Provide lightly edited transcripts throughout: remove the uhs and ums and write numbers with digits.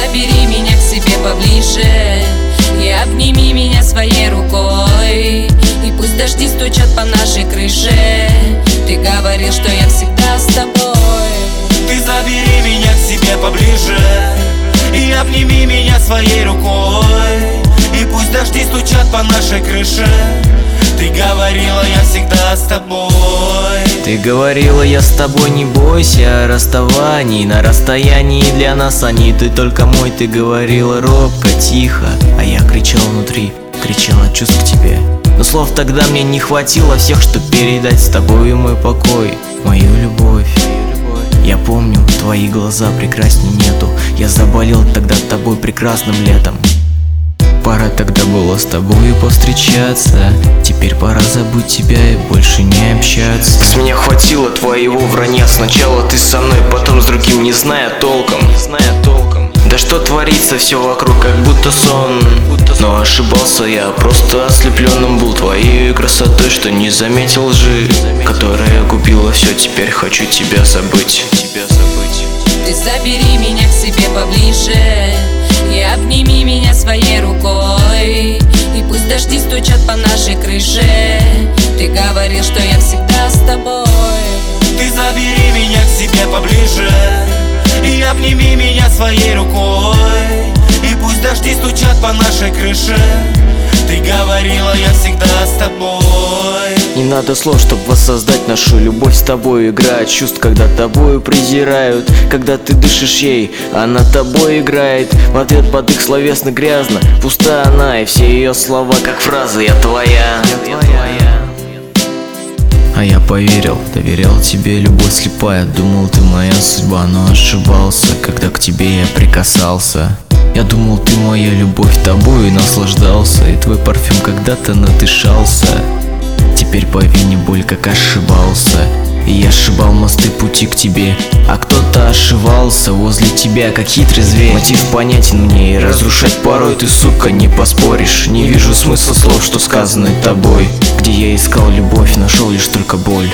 забери меня к себе поближе и обними меня своей рукой. И пусть дожди стучат по нашей крыше, ты говорил, что я всегда с тобой. Ты забери меня к себе поближе и обними меня своей рукой. И пусть дожди стучат по нашей крыше, ты говорила, я всегда с тобой. Ты говорила, я с тобой, не бойся расставаний. На расстоянии для нас они, ты только мой. Ты говорила робко, тихо, а я кричал внутри, кричал от чувств к тебе. Но слов тогда мне не хватило всех, чтоб передать с тобой мой покой, мою любовь. Я помню, твои глаза прекрасней нету. Я заболел тогда тобой прекрасным летом. Пора тогда было с тобой повстречаться. Теперь пора забыть тебя и больше не общаться. С меня хватило твоего вранья. Сначала ты со мной, потом с другим, не зная толком. Да что творится все вокруг, как будто сон. Но ошибался я, просто ослепленным был твоей красотой, что не заметил лжи, которая губила все. Теперь хочу тебя забыть. Ты забери меня к себе поближе и обними меня своей рукой. И пусть дожди стучат по нашей крыше, ты говорил, что я всегда с тобой. Ты забери меня к себе поближе и обними меня своей рукой. И пусть дожди стучат по нашей крыше, ты говорила, я всегда с тобой. Не надо слов, чтоб воссоздать нашу любовь с тобой. Играет чувств, когда тобою презирают. Когда ты дышишь ей, она тобой играет. В ответ под их словесно грязно, пуста она, и все ее слова как фразы: я твоя. А я поверил, доверял тебе, любовь слепая. Думал, ты моя судьба, но ошибался, когда к тебе я прикасался. Я думал, ты моя любовь, тобой наслаждался, и твой парфюм когда-то надышался. Теперь по вине боль, как ошибался. И я сшибал мосты пути к тебе, а кто-то ошивался возле тебя, как хитрый зверь. Мотив понятен мне, и разрушать порой ты, сука, не поспоришь. Не вижу смысла слов, что сказаны тобой. Где я искал любовь, нашел лишь только боль.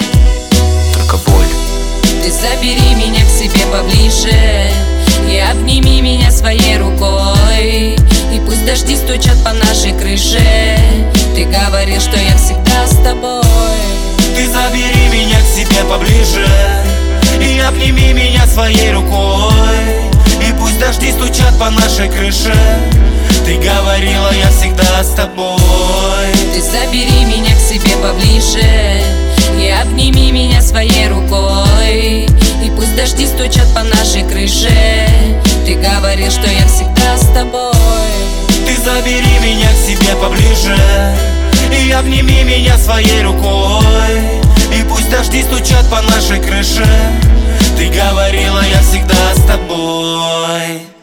Ты забери меня к себе поближе и обними меня своей рукой. И пусть дожди стучат по нашей крыше, ты говорил, что я всегда с тобой. Ты забери меня к себе поближе и обними меня своей рукой. И пусть дожди стучат по нашей крыше, ты говорила, я всегда с тобой. Ты забери меня к себе поближе и обними меня своей рукой. И пусть дожди стучат по нашей крыше, ты говорил, что я всегда с тобой. Ты забери меня к себе поближе и обними меня своей рукой. И пусть дожди стучат по нашей крыше, ты говорила, я всегда с тобой.